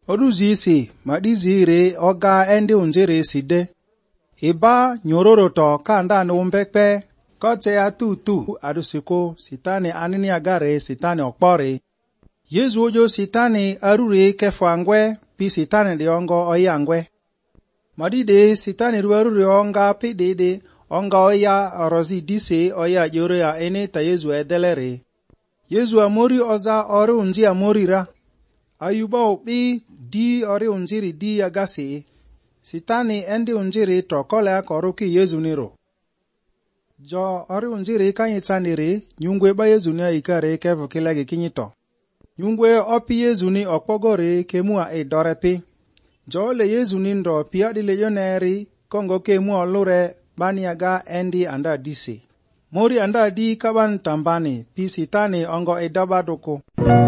Oduzi madizire oga endi unjere side. Iba nyororo to kanda no umbekpe. Kote atu adusiko sitani anini agare sitani okpore. Yezu ojo sitani arure kefangwe pi sitani de ongo oyangwe. Madide sitani ruarure onga pidede onga oya rozi dise oya jore ya ene ta Yezu edelere. Yezu amori oza ore unji amorira. Ayuba opi di ore unjiri di agasi. Sitani endi unjiri to kole akoroki Yezu niro. Jo ore unjiri kanyitsanire nyungwe ba Yezu ni ikare kevo kilege kinyito. Nyungwe opi Yezu ni okpogore kemua edorepi. Jo le Yezu ni ndo pia dile yoneri kongo kemua olure baniaga endi anda disi. Mori anda di kaban tambani pi sitani ongo edabadoko.